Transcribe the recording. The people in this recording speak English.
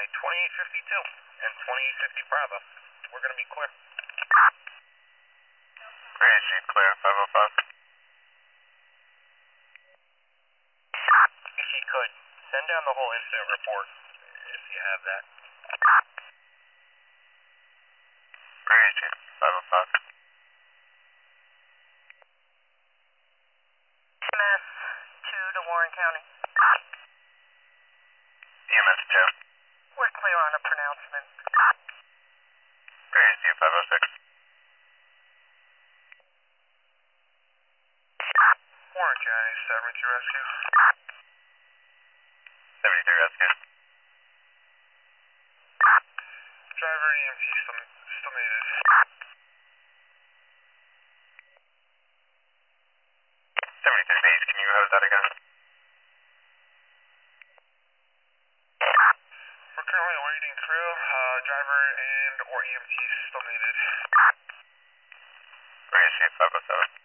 2852 and 2850 Bravo. We're going to be clear. Great, sheet clear, 505. If you could, send down the whole incident report, if you have that. Great, sheet 505. EMS 2 to Warren County. EMS 2. We're clear on a pronouncement. Great, sheet 506. Warren County, 72 Rescue. 73 rescue. Driver EMT still needed. 73 base, can you have that again? We're currently awaiting crew. Driver and or EMT still needed. Great, sheet 507.